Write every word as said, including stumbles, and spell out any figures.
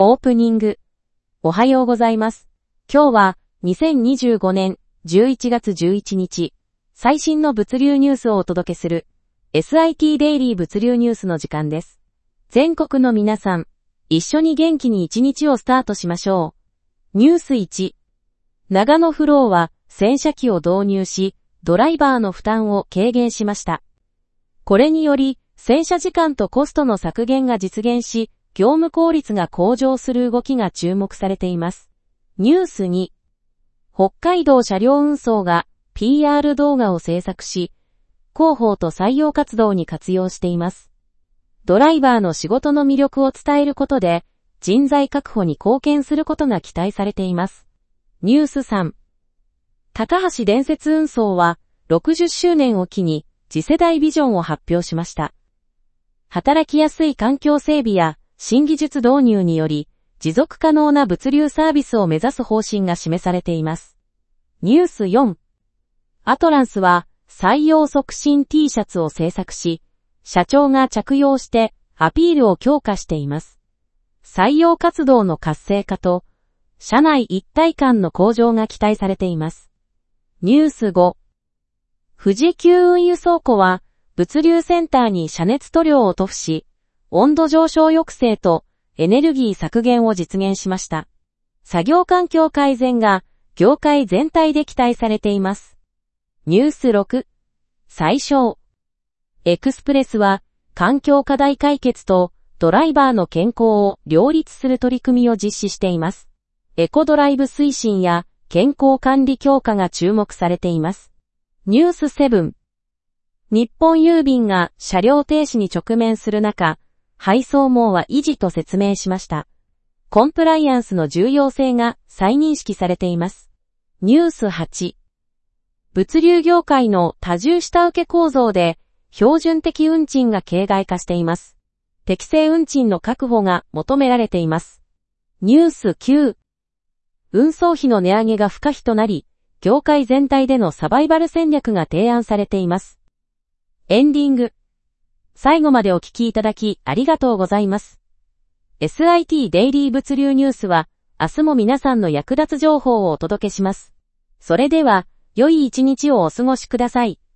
オープニング。おはようございます。今日はにせんにじゅうごねんじゅういちがつじゅういちにち、最新の物流ニュースをお届けする エスアイティー デイリー物流ニュースの時間です。全国の皆さん、一緒に元気に一日をスタートしましょう。ニュースいち。長野フローは洗車機を導入し、ドライバーの負担を軽減しました。これにより、洗車時間とコストの削減が実現し、業務効率が向上する動きが注目されています。ニュースに、北海道車両運送が ピーアール 動画を制作し、広報と採用活動に活用しています。ドライバーの仕事の魅力を伝えることで、人材確保に貢献することが期待されています。ニュースさん。高橋電鉄運送はろくじゅっしゅうねんを機に次世代ビジョンを発表しました。働きやすい環境整備や新技術導入により、持続可能な物流サービスを目指す方針が示されています。ニュースよん。アトランスは採用促進 T シャツを制作し、社長が着用してアピールを強化しています。採用活動の活性化と、社内一体感の向上が期待されています。ニュースご。富士急運輸倉庫は、物流センターに遮熱塗料を塗布し、温度上昇抑制とエネルギー削減を実現しました。作業環境改善が業界全体で期待されています。ニュースろく。最小。エクスプレスは環境課題解決とドライバーの健康を両立する取り組みを実施しています。エコドライブ推進や健康管理強化が注目されています。ニュースセブン。日本郵便が車両停止に直面する中、配送網は維持と説明しました。コンプライアンスの重要性が再認識されています。ニュースはち。物流業界の多重下請け構造で標準的運賃が形骸化しています。適正運賃の確保が求められています。ニュースきゅう。運送費の値上げが不可避となり、業界全体でのサバイバル戦略が提案されています。エンディング。最後までお聞きいただきありがとうございます。エスアイティー デイリー物流ニュースは明日も皆さんの役立つ情報をお届けします。それでは良い一日をお過ごしください。